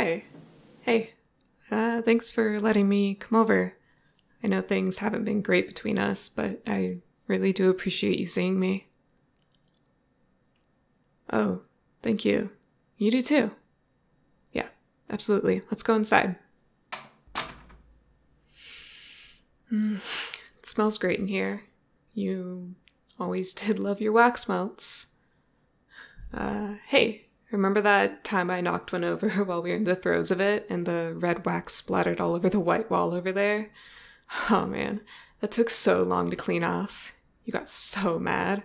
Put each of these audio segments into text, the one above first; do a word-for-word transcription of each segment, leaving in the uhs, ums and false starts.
Hi. Hey. Uh, thanks for letting me come over. I know things haven't been great between us, but I really do appreciate you seeing me. Oh, thank you. You do too. Yeah, absolutely. Let's go inside. Mm, it smells great in here. You always did love your wax melts. Uh, hey, remember that time I knocked one over while we were in the throes of it and the red wax splattered all over the white wall over there? Oh man, that took so long to clean off. You got so mad.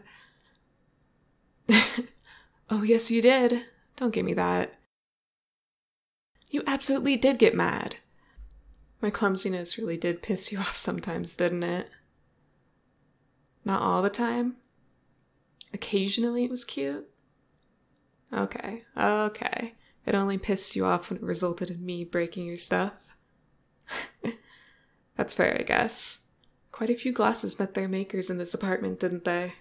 Oh, yes, you did. Don't give me that. You absolutely did get mad. My clumsiness really did piss you off sometimes, didn't it? Not all the time? Occasionally it was cute? Okay, okay. It only pissed you off when it resulted in me breaking your stuff? That's fair, I guess. Quite a few glasses met their makers in this apartment, didn't they?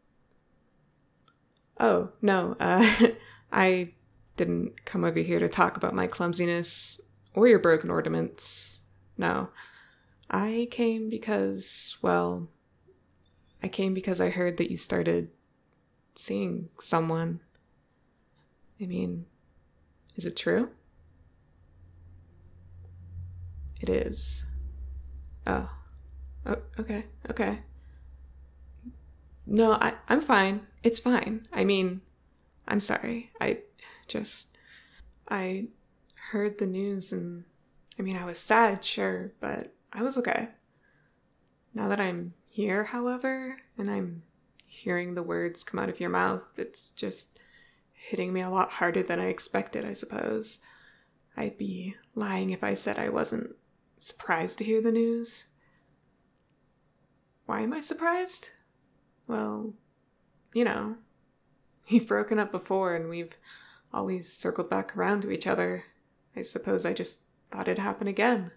Oh, no, uh, I didn't come over here to talk about my clumsiness or your broken ornaments. No. I came because, well, I came because I heard that you started seeing someone. I mean, is it true? It is. Oh. Oh, okay, okay. No, I, I'm fine. It's fine. I mean, I'm sorry. I just, I heard the news and, I mean, I was sad, sure, but I was okay. Now that I'm here, however, and I'm hearing the words come out of your mouth, it's just hitting me a lot harder than I expected, I suppose. I'd be lying if I said I wasn't surprised to hear the news. Why am I surprised? Well, you know, we've broken up before and we've always circled back around to each other. I suppose I just thought it'd happen again.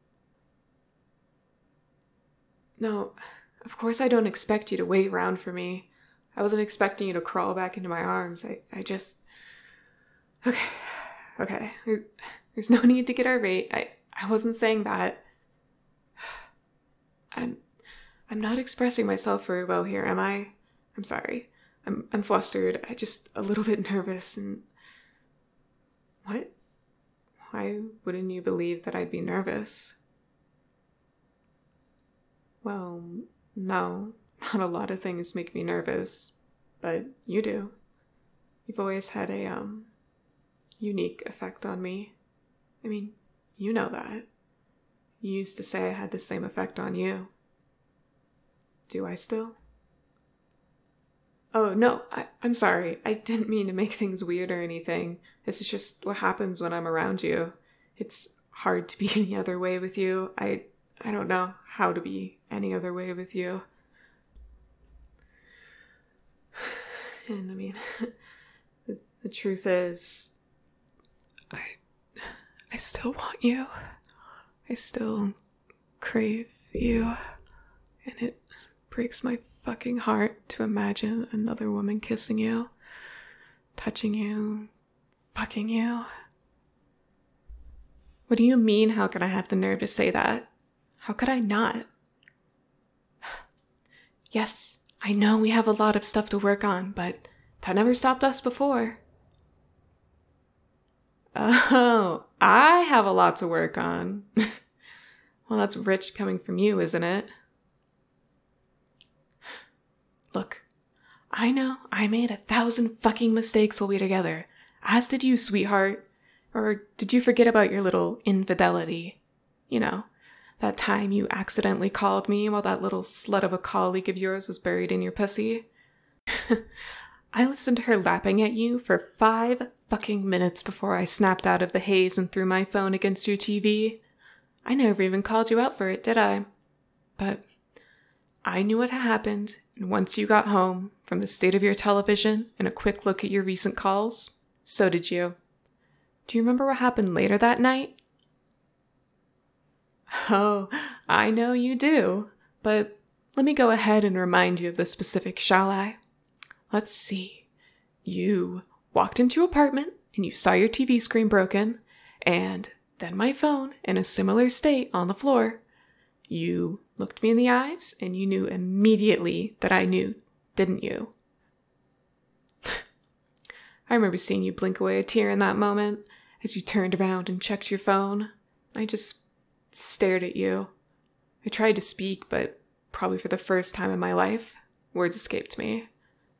No, of course I don't expect you to wait around for me. I wasn't expecting you to crawl back into my arms. I, I just... Okay, okay. There's, there's no need to get irate. I, I wasn't saying that. I'm... I'm not expressing myself very well here, am I? I'm sorry. I'm I'm flustered. I just a little bit nervous and... What? Why wouldn't you believe that I'd be nervous? Well, no. Not a lot of things make me nervous, but you do. You've always had a, um, unique effect on me. I mean, you know that. You used to say I had the same effect on you. Do I still? Oh, no, I, I'm sorry. I didn't mean to make things weird or anything. This is just what happens when I'm around you. It's hard to be any other way with you. I, I don't know how to be any other way with you. And I mean, the, the truth is, I, I still want you. I still crave you. And it breaks my fucking heart to imagine another woman kissing you, touching you, fucking you. What do you mean, how could I have the nerve to say that? How could I not? Yes, I know we have a lot of stuff to work on, but that never stopped us before. Oh, I have a lot to work on. Well, that's rich coming from you, isn't it? Look, I know I made a thousand fucking mistakes while we were together, as did you, sweetheart. Or did you forget about your little infidelity? You know, that time you accidentally called me while that little slut of a colleague of yours was buried in your pussy? I listened to her lapping at you for five fucking minutes before I snapped out of the haze and threw my phone against your T V. I never even called you out for it, did I? But I knew what had happened, and once you got home, from the state of your television and a quick look at your recent calls, so did you. Do you remember what happened later that night? Oh, I know you do, but let me go ahead and remind you of the specifics, shall I? Let's see. You walked into your apartment and you saw your T V screen broken, and then my phone in a similar state on the floor. You looked me in the eyes and you knew immediately that I knew, didn't you? I remember seeing you blink away a tear in that moment as you turned around and checked your phone. I just stared at you. I tried to speak, but probably for the first time in my life, words escaped me.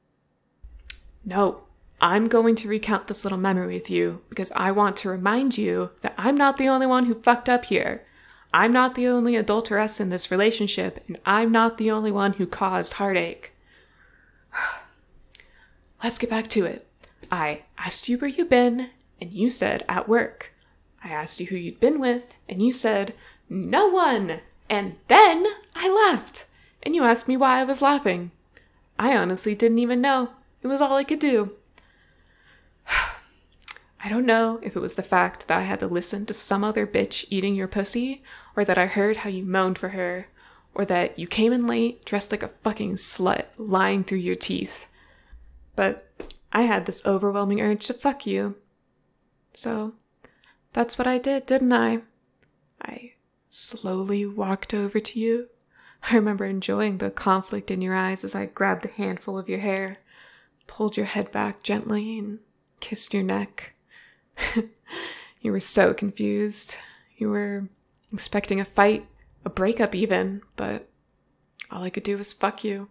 No, I'm going to recount this little memory with you because I want to remind you that I'm not the only one who fucked up here. I'm not the only adulteress in this relationship, and I'm not the only one who caused heartache. Let's get back to it. I asked you where you'd been, and you said at work. I asked you who you'd been with, and you said, no one. And then I laughed, and you asked me why I was laughing. I honestly didn't even know. It was all I could do. I don't know if it was the fact that I had to listen to some other bitch eating your pussy, or that I heard how you moaned for her, or that you came in late dressed like a fucking slut lying through your teeth. But I had this overwhelming urge to fuck you. So that's what I did, didn't I? I slowly walked over to you. I remember enjoying the conflict in your eyes as I grabbed a handful of your hair, pulled your head back gently, and kissed your neck. You were so confused. You were expecting a fight, a breakup even, but all I could do was fuck you.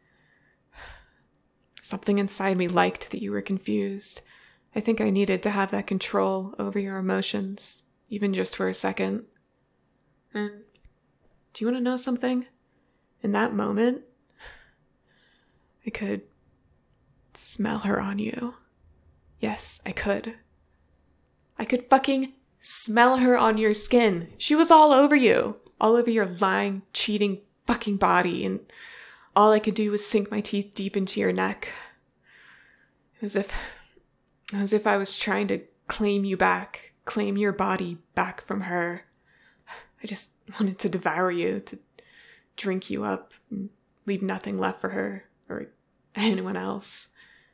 Something inside me liked that you were confused. I think I needed to have that control over your emotions, even just for a second. And do you want to know something? In that moment, I could smell her on you. Yes, I could. I could fucking smell her on your skin. She was all over you. All over your lying, cheating, fucking body. And all I could do was sink my teeth deep into your neck. As if, as if I was trying to claim you back. Claim your body back from her. I just wanted to devour you. To drink you up. And leave nothing left for her. Or anyone else.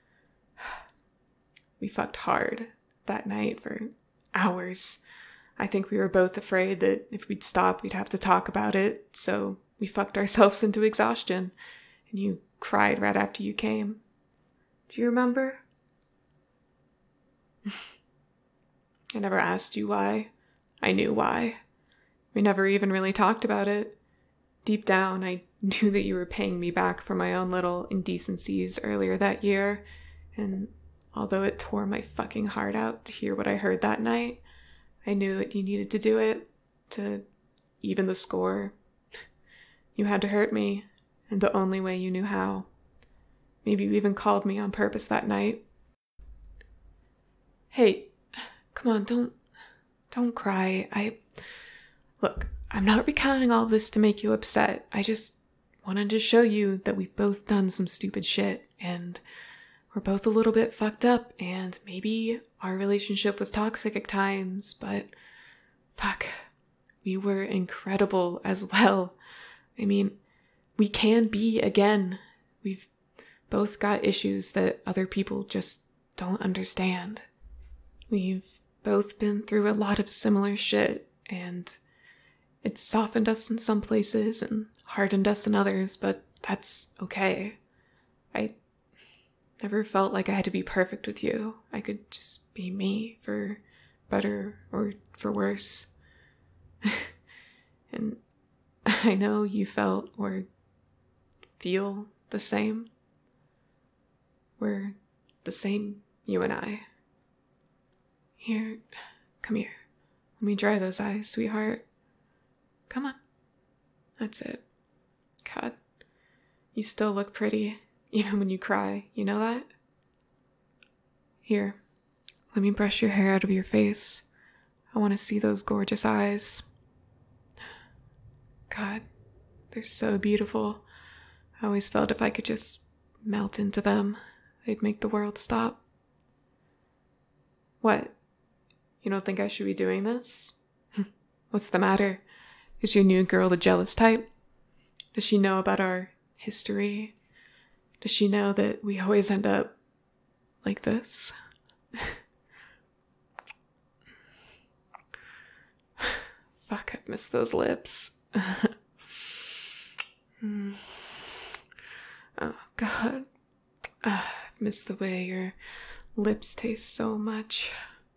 We fucked hard that night for hours. I think we were both afraid that if we'd stop, we'd have to talk about it, so we fucked ourselves into exhaustion, and you cried right after you came. Do you remember? I never asked you why. I knew why. We never even really talked about it. Deep down, I knew that you were paying me back for my own little indecencies earlier that year, and although it tore my fucking heart out to hear what I heard that night, I knew that you needed to do it to even the score. You had to hurt me, and the only way you knew how. Maybe you even called me on purpose that night. Hey, come on, don't, don't cry. I, look, I'm not recounting all of this to make you upset. I just wanted to show you that we've both done some stupid shit, and we're both a little bit fucked up, and maybe our relationship was toxic at times, but fuck, we were incredible as well. I mean, we can be again. We've both got issues that other people just don't understand. We've both been through a lot of similar shit, and it's softened us in some places and hardened us in others, but that's okay. I never felt like I had to be perfect with you. I could just be me, for better or for worse. And I know you felt or feel the same. We're the same, you and I. Here, come here. Let me dry those eyes, sweetheart. Come on. That's it. God, you still look pretty. Even when you cry, you know that? Here, let me brush your hair out of your face. I want to see those gorgeous eyes. God, they're so beautiful. I always felt if I could just melt into them, they'd make the world stop. What? You don't think I should be doing this? What's the matter? Is your new girl the jealous type? Does she know about our history? Does she know that we always end up like this? fuck, I've missed those lips. mm. Oh, God. Uh, I've missed the way your lips taste so much.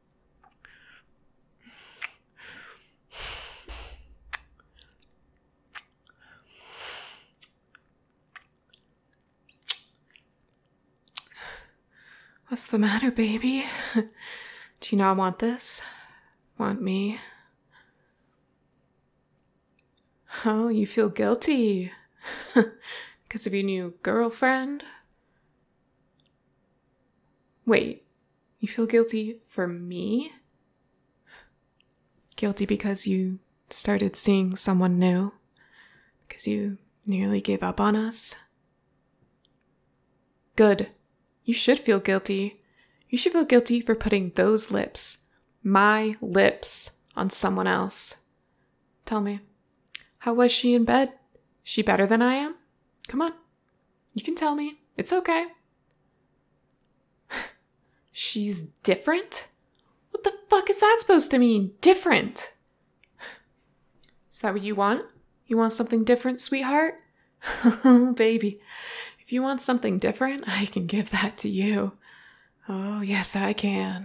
What's the matter, baby? Do you not want this? Want me? Oh, you feel guilty. Because of your new girlfriend? Wait, you feel guilty for me? Guilty because you started seeing someone new? Because you nearly gave up on us? Good. You should feel guilty. You should feel guilty for putting those lips, my lips, on someone else. Tell me, how was she in bed? Is she better than I am? Come on. You can tell me. It's okay. She's different? What the fuck is that supposed to mean? Different? Is that what you want? You want something different, sweetheart? Oh, baby. If you want something different, I can give that to you. Oh, yes, I can.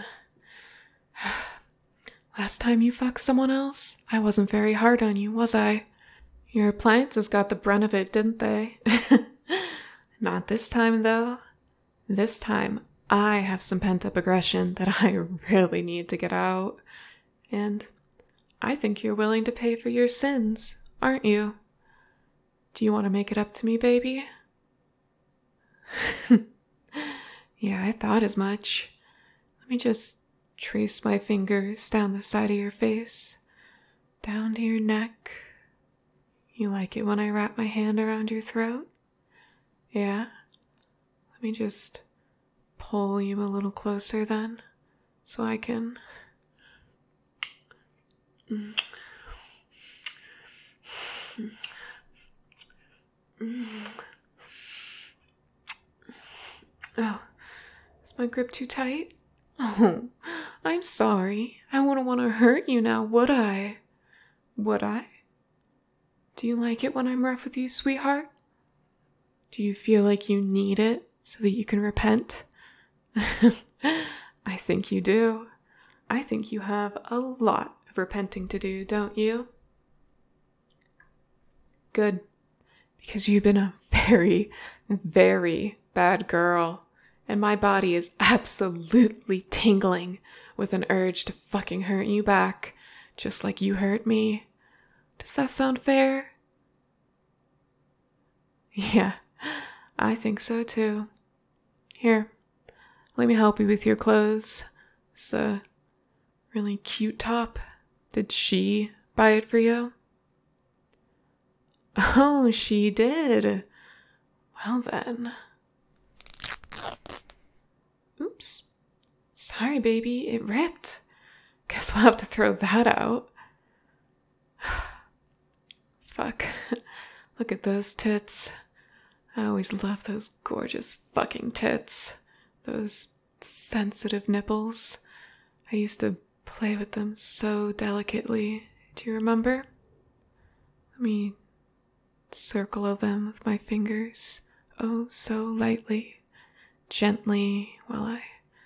Last time you fucked someone else, I wasn't very hard on you, was I? Your appliances got the brunt of it, didn't they? Not this time, though. This time, I have some pent-up aggression that I really need to get out. And I think you're willing to pay for your sins, aren't you? Do you want to make it up to me, baby? Yeah, I thought as much. Let me just trace my fingers down the side of your face, down to your neck. You like it when I wrap my hand around your throat? Yeah? Let me just pull you a little closer then, so I can... Mm. Mm. Oh, is my grip too tight? Oh, I'm sorry. I wouldn't want to hurt you now, would I? Would I? Do you like it when I'm rough with you, sweetheart? Do you feel like you need it so that you can repent? I think you do. I think you have a lot of repenting to do, don't you? Good. Because you've been a very, very bad girl. And my body is absolutely tingling with an urge to fucking hurt you back, just like you hurt me. Does that sound fair? Yeah, I think so too. Here, let me help you with your clothes. It's a really cute top. Did she buy it for you? Oh, she did. Well then. Oops. Sorry, baby, it ripped. Guess we'll have to throw that out. Fuck. Look at those tits. I always love those gorgeous fucking tits. Those sensitive nipples. I used to play with them so delicately. Do you remember? Let me circle them with my fingers. Oh, so lightly. Gently while I...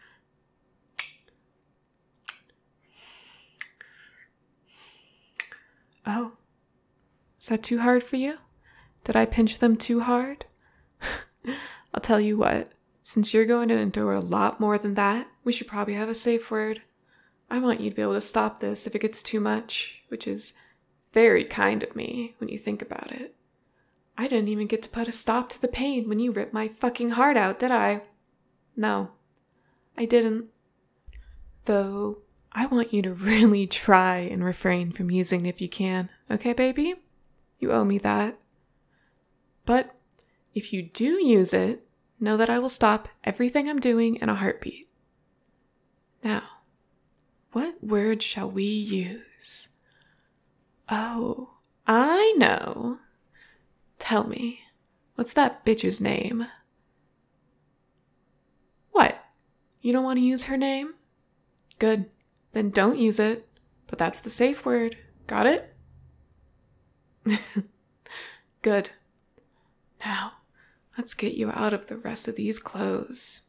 Oh, is that too hard for you? Did I pinch them too hard? I'll tell you what, since you're going to endure a lot more than that, we should probably have a safe word. I want you to be able to stop this if it gets too much, which is very kind of me when you think about it. I didn't even get to put a stop to the pain when you ripped my fucking heart out, did I? No, I didn't. Though, I want you to really try and refrain from using it if you can, okay, baby? You owe me that. But if you do use it, know that I will stop everything I'm doing in a heartbeat. Now, what word shall we use? Oh, I know. Tell me, what's that bitch's name? What? You don't want to use her name? Good. Then don't use it. But that's the safe word. Got it? Good. Now, let's get you out of the rest of these clothes.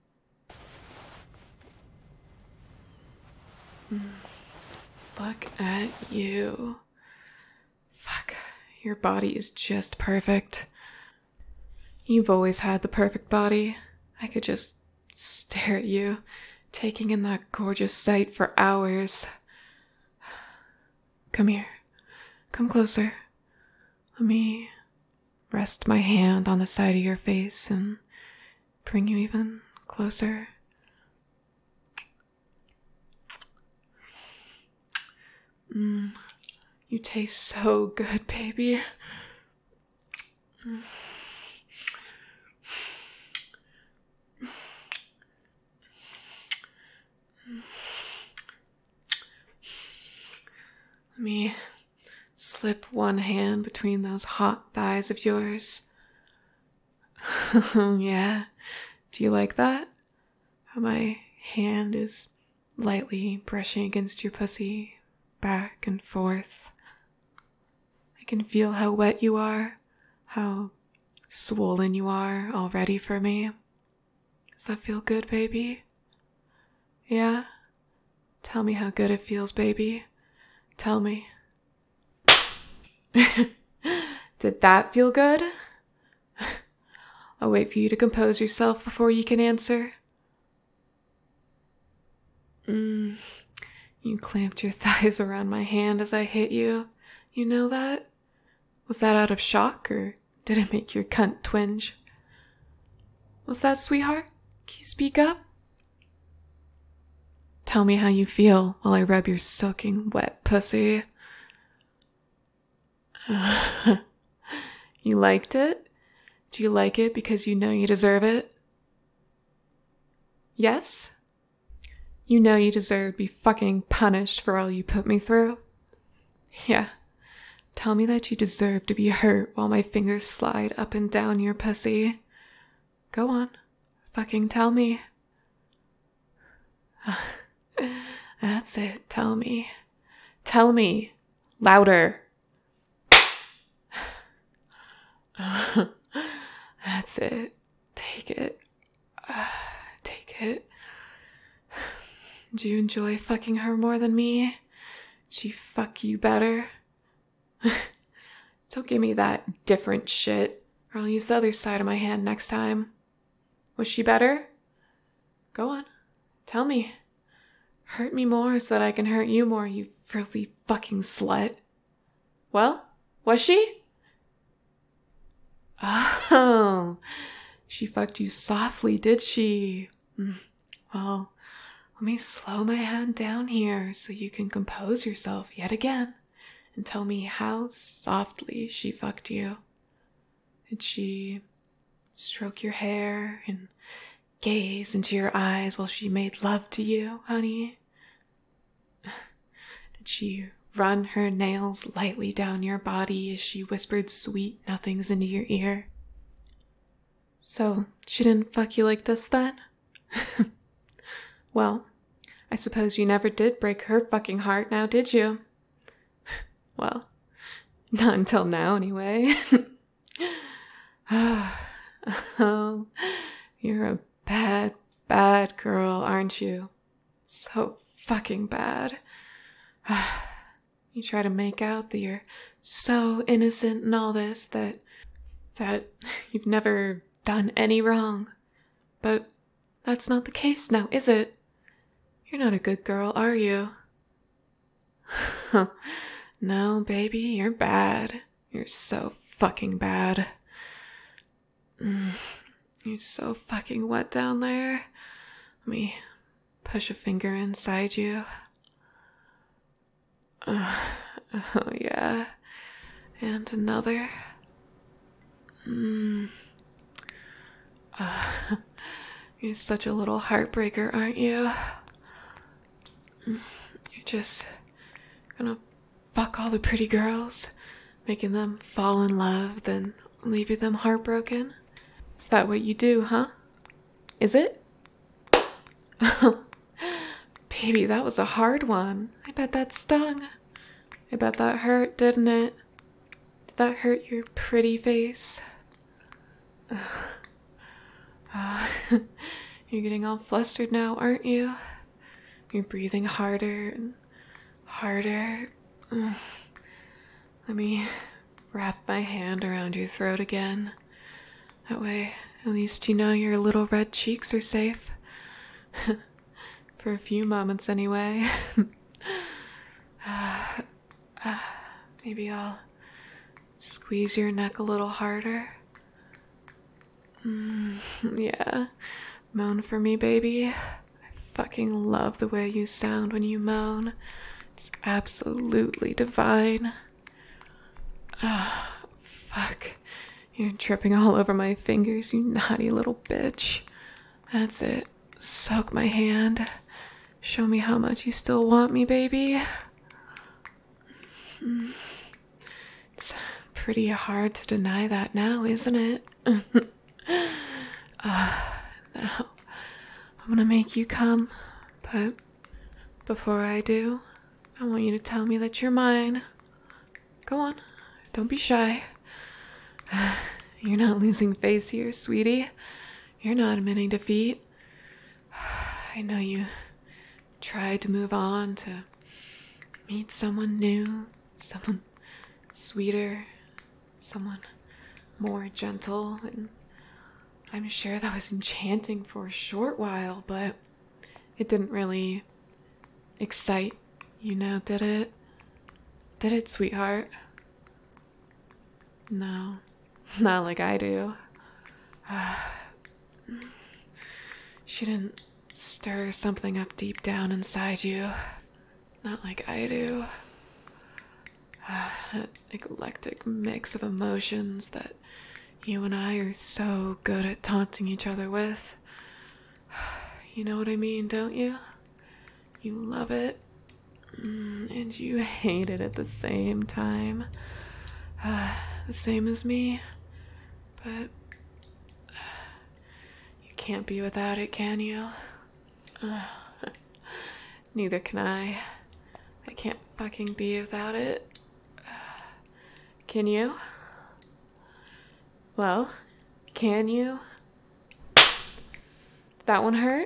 Look at you. Fuck, your body is just perfect. You've always had the perfect body. I could just stare at you, taking in that gorgeous sight for hours. Come here. Come closer. Let me rest my hand on the side of your face and bring you even closer. Mm, you taste so good, baby. Mm. Let me slip one hand between those hot thighs of yours. Yeah, do you like that? How my hand is lightly brushing against your pussy, back and forth. I can feel how wet you are, how swollen you are, all ready for me. Does that feel good, baby? Yeah? Tell me how good it feels, baby. Tell me. Did that feel good? I'll wait for you to compose yourself before you can answer. Mm, you clamped your thighs around my hand as I hit you. You know that? Was that out of shock, or did it make your cunt twinge? Was that, sweetheart? Can you speak up? Tell me how you feel while I rub your soaking wet pussy. Uh, you liked it? Do you like it because you know you deserve it? Yes? You know you deserve to be fucking punished for all you put me through? Yeah. Tell me that you deserve to be hurt while my fingers slide up and down your pussy. Go on. Fucking tell me. That's it. Tell me. Tell me. Louder. That's it. Take it. Uh, take it. Do you enjoy fucking her more than me? Did she fuck you better? Don't give me that different shit, or I'll use the other side of my hand next time. Was she better? Go on. Tell me. Hurt me more so that I can hurt you more, you filthy fucking slut. Well, was she? Oh, she fucked you softly, did she? Well, let me slow my hand down here so you can compose yourself yet again and tell me how softly she fucked you. Did she stroke your hair and gaze into your eyes while she made love to you, honey? Did she run her nails lightly down your body as she whispered sweet nothings into your ear? So, she didn't fuck you like this then? Well, I suppose you never did break her fucking heart now, did you? Well, not until now anyway. Oh, you're a bad, bad girl, aren't you? So fucking bad. You try to make out that you're so innocent and all this, that that you've never done any wrong. But that's not the case now, is it? You're not a good girl, are you? No, baby, you're bad. You're so fucking bad. Mm, you're so fucking wet down there. Let me push a finger inside you. Uh, oh, yeah. And another. Mm. Uh, you're such a little heartbreaker, aren't you? You're just gonna fuck all the pretty girls, making them fall in love, then leaving them heartbroken? Is that what you do, huh? Is it? Baby, that was a hard one. I bet that stung. I bet that hurt, didn't it? Did that hurt your pretty face? Uh, you're getting all flustered now, aren't you? You're breathing harder and harder. Let me wrap my hand around your throat again. That way, at least you know your little red cheeks are safe. For a few moments, anyway. uh, uh, maybe I'll squeeze your neck a little harder. Mm, yeah. Moan for me, baby. I fucking love the way you sound when you moan. It's absolutely divine. Ah, oh, fuck. You're tripping all over my fingers, you naughty little bitch. That's it. Soak my hand. Show me how much you still want me, baby. It's pretty hard to deny that now, isn't it? uh, now, I'm gonna make you come, but before I do, I want you to tell me that you're mine. Go on, don't be shy. You're not losing face here, sweetie. You're not admitting defeat. I know you tried to move on to meet someone new, someone sweeter, someone more gentle, and I'm sure that was enchanting for a short while, but it didn't really excite you now, did it? Did it, sweetheart? No, not like I do. She didn't stir something up deep down inside you. Not like I do. That eclectic mix of emotions that you and I are so good at taunting each other with. You know what I mean, don't you? You love it, and you hate it at the same time. Uh, the same as me, but uh, you can't be without it, can you? Uh, neither can I. I can't fucking be without it. Uh, can you? Well, can you? That one hurt?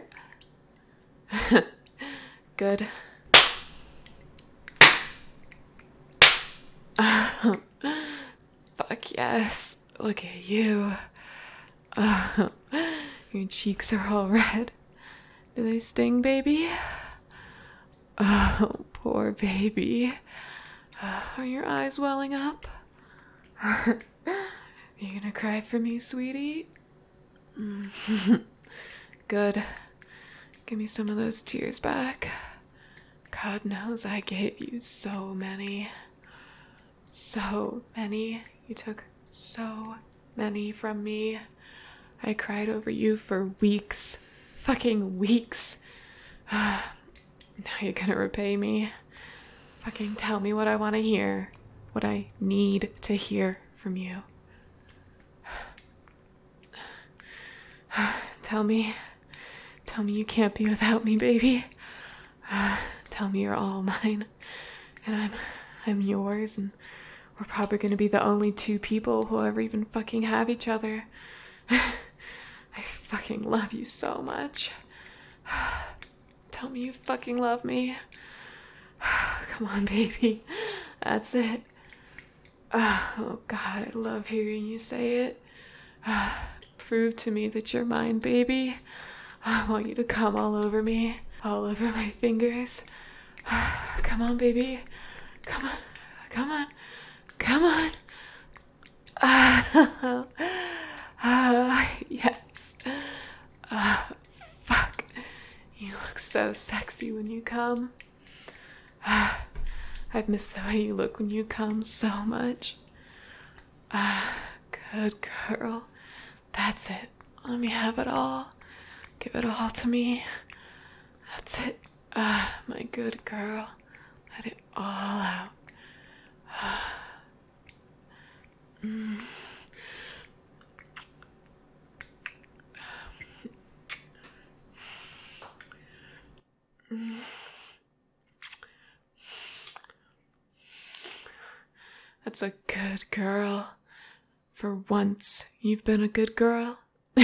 Good. Uh, fuck yes. Look at you. Uh, your cheeks are all red. Do they sting, baby? Oh, poor baby. Uh, are your eyes welling up? Are you gonna cry for me, sweetie? Good. Give me some of those tears back. God knows I gave you so many. So many. You took so many from me. I cried over you for weeks. Fucking weeks. Now you're gonna repay me. Fucking tell me what I want to hear. What I need to hear from you. Tell me. Tell me you can't be without me, baby. Tell me you're all mine. And I'm I'm yours, and we're probably gonna be the only two people who'll ever even fucking have each other. I fucking love you so much. Tell me you fucking love me. Come on, baby. That's it. Oh, God, I love hearing you say it. Prove to me that you're mine, baby. I want you to come all over me, all over my fingers. Come on, baby. Come on. Come on. Come on. Uh, uh, yes. Uh, fuck. You look so sexy when you come. Uh, I've missed the way you look when you come so much. Uh, good girl. That's it. Let me have it all. Give it all to me. That's it. Ah, my good girl. Let it all out. mm. Mm. That's a good girl. For once, you've been a good girl.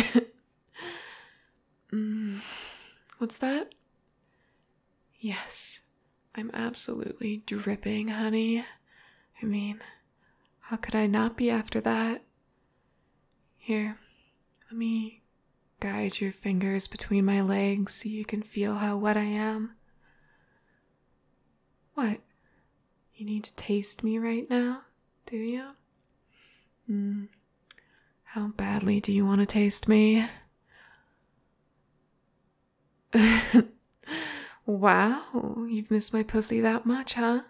mm, what's that? Yes, I'm absolutely dripping, honey. I mean, how could I not be after that? Here, let me guide your fingers between my legs so you can feel how wet I am. What? You need to taste me right now, do you? Hmm. How badly do you want to taste me? Wow, you've missed my pussy that much, huh?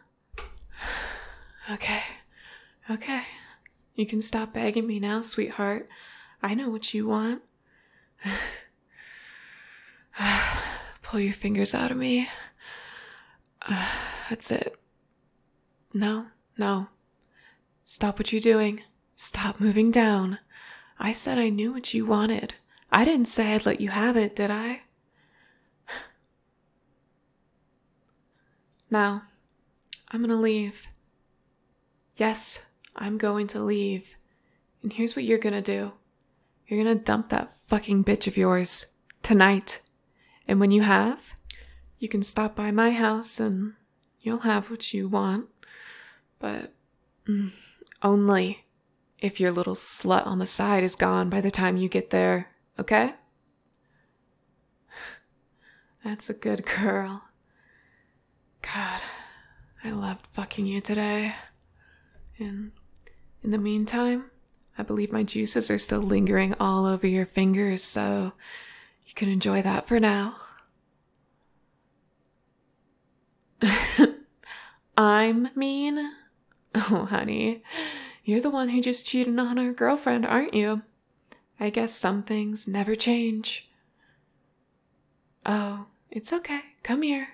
Okay, okay. You can stop begging me now, sweetheart. I know what you want. Pull your fingers out of me. Uh, that's it. No, no. Stop what you're doing. Stop moving down. I said I knew what you wanted. I didn't say I'd let you have it, did I? Now, I'm gonna leave. Yes, I'm going to leave. And here's what you're gonna do. You're gonna dump that fucking bitch of yours. Tonight. And when you have, you can stop by my house and you'll have what you want. But mm, only if your little slut on the side is gone by the time you get there, okay? That's a good girl. God, I loved fucking you today. And in the meantime, I believe my juices are still lingering all over your fingers, so you can enjoy that for now. I'm mean? Oh, honey, you're the one who just cheated on her girlfriend, aren't you? I guess some things never change. Oh, it's okay. Come here.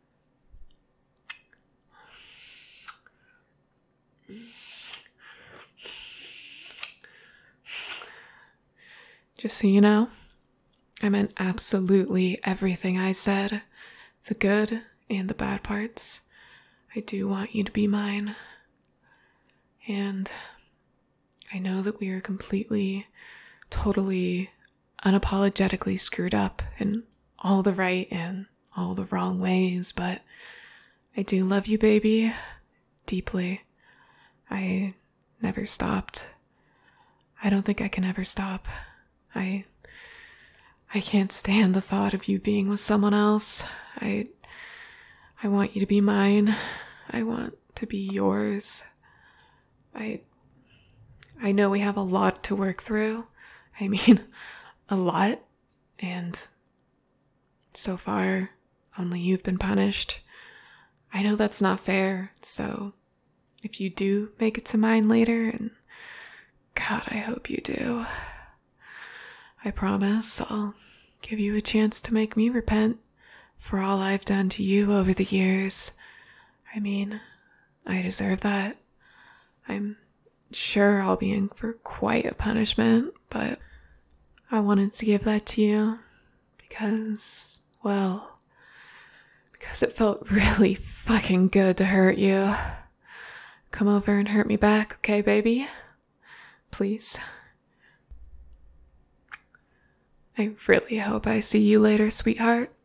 Just so you know, I meant absolutely everything I said. The good and the bad parts. I do want you to be mine. And I know that we are completely, totally, unapologetically screwed up in all the right and all the wrong ways, but I do love you, baby, deeply. I never stopped. I don't think I can ever stop. I I can't stand the thought of you being with someone else. I I want you to be mine. I want to be yours. I I know we have a lot to work through. I mean, a lot. And so far, only you've been punished. I know that's not fair, so if you do make it to mine later, and God, I hope you do, I promise I'll give you a chance to make me repent for all I've done to you over the years. I mean, I deserve that. I'm sure I'll be in for quite a punishment, but I wanted to give that to you because, well, because it felt really fucking good to hurt you. Come over and hurt me back, okay, baby? Please. I really hope I see you later, sweetheart.